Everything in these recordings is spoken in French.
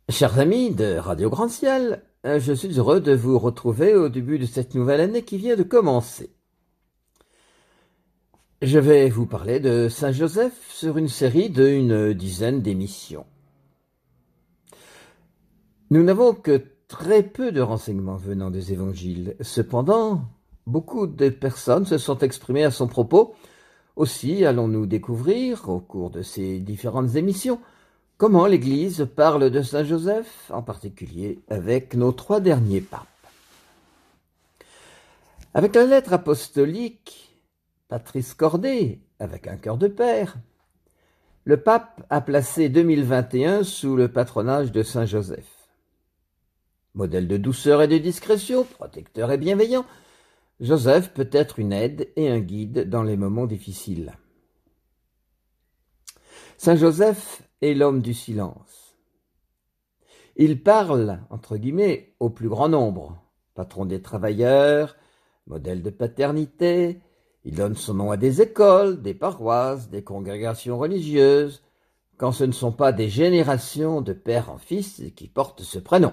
Chers amis de Radio Grand Ciel, je suis heureux de vous retrouver au début de cette nouvelle année qui vient de commencer. Je vais vous parler de Saint Joseph sur une série d'une dizaine d'émissions. Nous n'avons que très peu de renseignements venant des évangiles. Cependant, beaucoup de personnes se sont exprimées à son propos. Aussi allons-nous découvrir, au cours de ces différentes émissions, comment l'Église parle de Saint Joseph, en particulier avec nos 3 derniers papes. Avec la lettre apostolique Patris Corde, avec un cœur de père, le pape a placé 2021 sous le patronage de Saint Joseph. Modèle de douceur et de discrétion, protecteur et bienveillant, Joseph peut être une aide et un guide dans les moments difficiles. Saint Joseph est l'homme du silence. Il parle, entre guillemets, au plus grand nombre, patron des travailleurs, modèle de paternité. Il donne son nom à des écoles, des paroisses, des congrégations religieuses, quand ce ne sont pas des générations de père en fils qui portent ce prénom.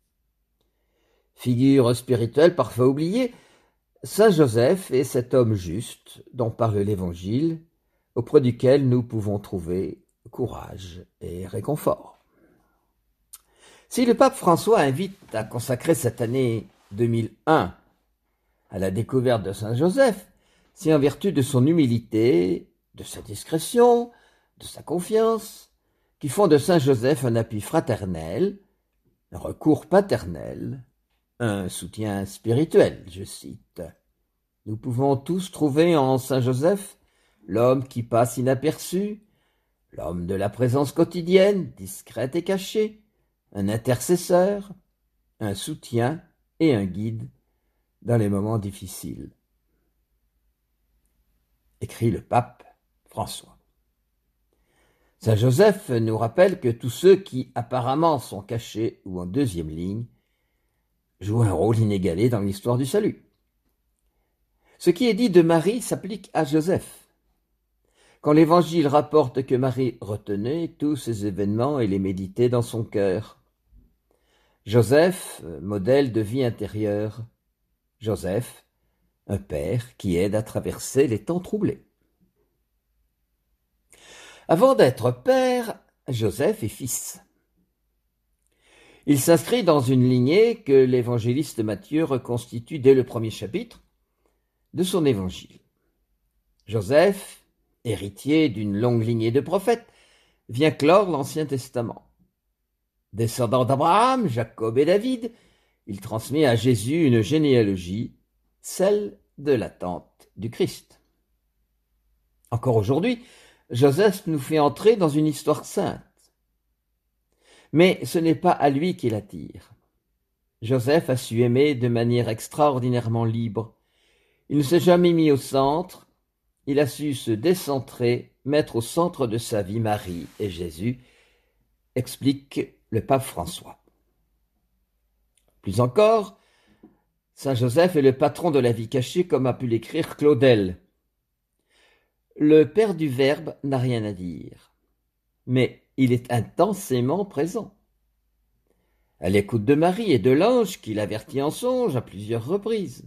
Figure spirituelle parfois oubliée, Saint Joseph est cet homme juste dont parle l'Évangile, auprès duquel nous pouvons trouver courage et réconfort. Si le pape François invite à consacrer cette année 2001 à la découverte de Saint Joseph, c'est en vertu de son humilité, de sa discrétion, de sa confiance, qui font de Saint Joseph un appui fraternel, un recours paternel, un soutien spirituel, je cite. Nous pouvons tous trouver en Saint Joseph l'homme qui passe inaperçu, l'homme de la présence quotidienne, discrète et cachée, un intercesseur, un soutien et un guide dans les moments difficiles. Écrit le pape François. Saint Joseph nous rappelle que tous ceux qui apparemment sont cachés ou en deuxième ligne jouent un rôle inégalé dans l'histoire du salut. Ce qui est dit de Marie s'applique à Joseph. Quand l'Évangile rapporte que Marie retenait tous ces événements et les méditait dans son cœur. Joseph, modèle de vie intérieure. Joseph, un père qui aide à traverser les temps troublés. Avant d'être père, Joseph est fils. Il s'inscrit dans une lignée que l'évangéliste Matthieu reconstitue dès le premier chapitre de son évangile. Joseph, héritier d'une longue lignée de prophètes, vient clore l'Ancien Testament. Descendant d'Abraham, Jacob et David, il transmet à Jésus une généalogie, celle de l'attente du Christ. Encore aujourd'hui, Joseph nous fait entrer dans une histoire sainte. Mais ce n'est pas à lui qu'il attire. Joseph a su aimer de manière extraordinairement libre. Il ne s'est jamais mis au centre, il a su se décentrer, mettre au centre de sa vie Marie et Jésus, explique le pape François. Plus encore, Saint Joseph est le patron de la vie cachée, comme a pu l'écrire Claudel. Le père du Verbe n'a rien à dire, mais il est intensément présent. À l'écoute de Marie et de l'ange qui l'avertit en songe à plusieurs reprises.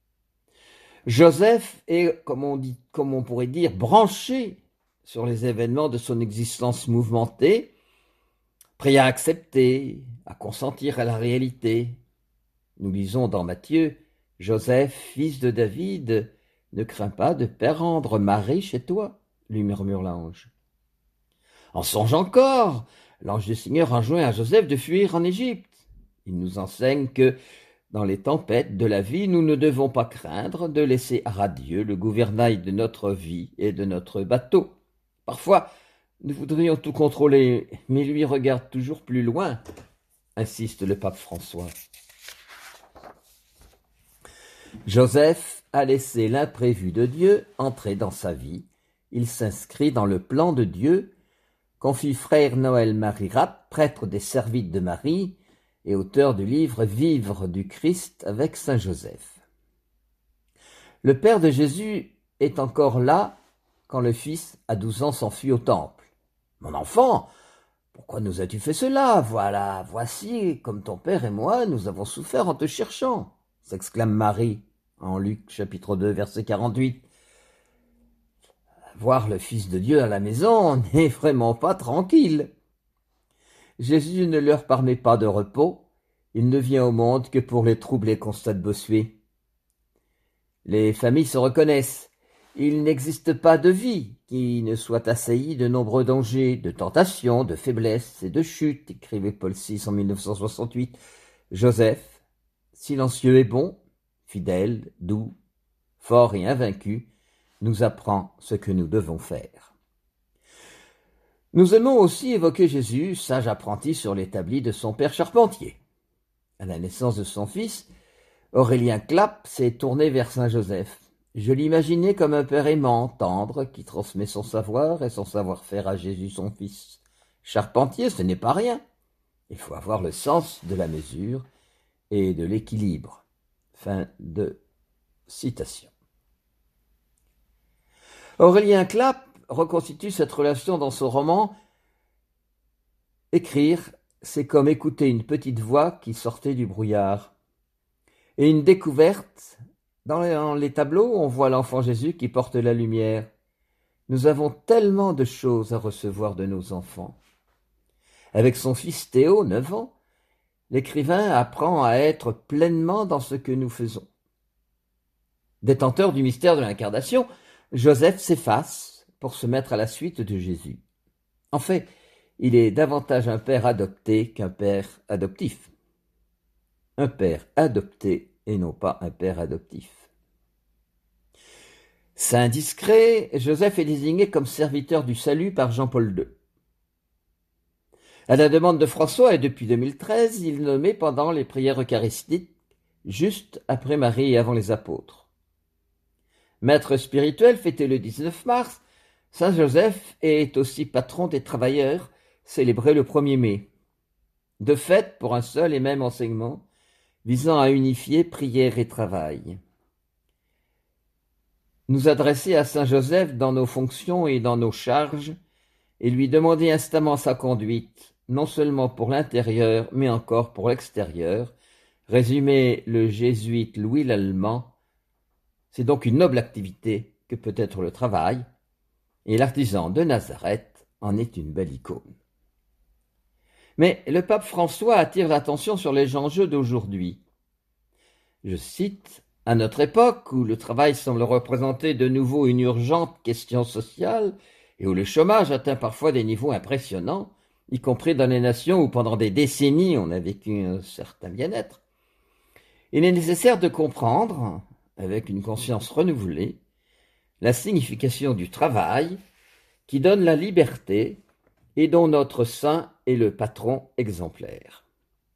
Joseph est, comme on pourrait dire, branché sur les événements de son existence mouvementée, prêt à accepter, à consentir à la réalité. Nous lisons dans Matthieu, « Joseph, fils de David, ne crains pas de perdre Marie chez toi, lui murmure l'ange. En songe encore, l'ange du Seigneur enjoint à Joseph de fuir en Égypte. Il nous enseigne que, dans les tempêtes de la vie, nous ne devons pas craindre de laisser à Dieu le gouvernail de notre vie et de notre bateau. Parfois, nous voudrions tout contrôler, mais lui regarde toujours plus loin, insiste le pape François. Joseph a laissé l'imprévu de Dieu entrer dans sa vie. Il s'inscrit dans le plan de Dieu, confie frère Noël Marie Rapp, prêtre des Servites de Marie et auteur du livre Vivre du Christ avec Saint Joseph. Le père de Jésus est encore là quand le fils à 12 ans s'enfuit au temple. « Mon enfant, Pourquoi nous as-tu fait cela? Voilà, voici comme ton père et moi, nous avons souffert en te cherchant, s'exclame Marie en Luc chapitre 2 verset 48. Voir le Fils de Dieu à la maison n'est vraiment pas tranquille. Jésus ne leur permet pas de repos, il ne vient au monde que pour les troubler, constate Bossuet. Les familles se reconnaissent. Il n'existe pas de vie qui ne soit assaillie de nombreux dangers, de tentations, de faiblesses et de chutes, écrivait Paul VI en 1968. Joseph, silencieux et bon, fidèle, doux, fort et invaincu, nous apprend ce que nous devons faire. Nous aimons aussi évoquer Jésus, sage apprenti sur l'établi de son père charpentier. À la naissance de son fils, Aurélien Clapp s'est tourné vers saint Joseph. Je l'imaginais comme un père aimant, tendre, qui transmet son savoir et son savoir-faire à Jésus son fils. Charpentier, ce n'est pas rien. Il faut avoir le sens de la mesure et de l'équilibre. Fin de citation. Aurélien Clapp reconstitue cette relation dans son roman. Écrire, c'est comme écouter une petite voix qui sortait du brouillard. Et une découverte, dans les tableaux, on voit l'enfant Jésus qui porte la lumière. Nous avons tellement de choses à recevoir de nos enfants. Avec son fils Théo, 9 ans, l'écrivain apprend à être pleinement dans ce que nous faisons. Détenteur du mystère de l'incarnation, Joseph s'efface pour se mettre à la suite de Jésus. En fait, il est davantage un père adopté qu'un père adoptif. Un père adopté et non pas un père adoptif. Saint discret, Joseph est désigné comme serviteur du salut par Jean-Paul II. À la demande de François et depuis 2013, il est nommé pendant les prières eucharistiques, juste après Marie et avant les apôtres. Maître spirituel fêté le 19 mars, Saint Joseph est aussi patron des travailleurs, célébré le 1er mai. De fait, pour un seul et même enseignement, visant à unifier prière et travail. Nous adresser à Saint Joseph dans nos fonctions et dans nos charges, et lui demander instamment sa conduite, non seulement pour l'intérieur, mais encore pour l'extérieur, résumait le jésuite Louis Lallemand. C'est donc une noble activité que peut être le travail, et l'artisan de Nazareth en est une belle icône. Mais le pape François attire l'attention sur les enjeux d'aujourd'hui. Je cite, « À notre époque, où le travail semble représenter de nouveau une urgente question sociale et où le chômage atteint parfois des niveaux impressionnants, y compris dans les nations où pendant des décennies on a vécu un certain bien-être, il est nécessaire de comprendre, avec une conscience renouvelée, la signification du travail qui donne la liberté et dont notre saint est le patron exemplaire. »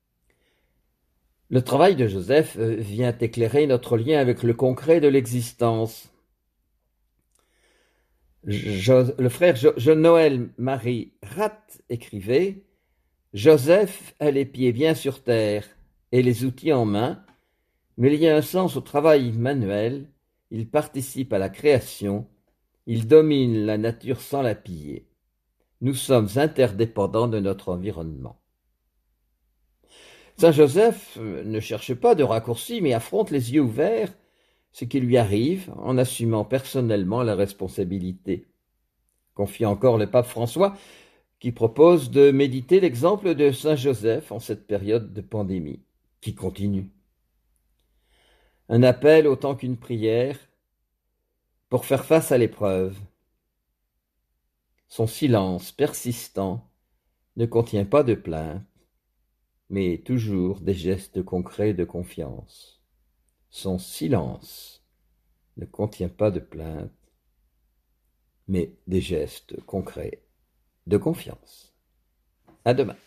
Le travail de Joseph vient éclairer notre lien avec le concret de l'existence. Le frère Jean-Noël Marie Ratt écrivait « Joseph a les pieds bien sur terre et les outils en main, mais il y a un sens au travail manuel, il participe à la création, il domine la nature sans la piller. Nous sommes interdépendants de notre environnement. » Saint Joseph ne cherche pas de raccourcis, mais affronte les yeux ouverts ce qui lui arrive en assumant personnellement la responsabilité. Confie encore le pape François, qui propose de méditer l'exemple de Saint Joseph en cette période de pandémie, qui continue. Un appel autant qu'une prière pour faire face à l'épreuve. Son silence persistant ne contient pas de plainte, mais toujours des gestes concrets de confiance. Son silence ne contient pas de plainte, mais des gestes concrets de confiance. À demain.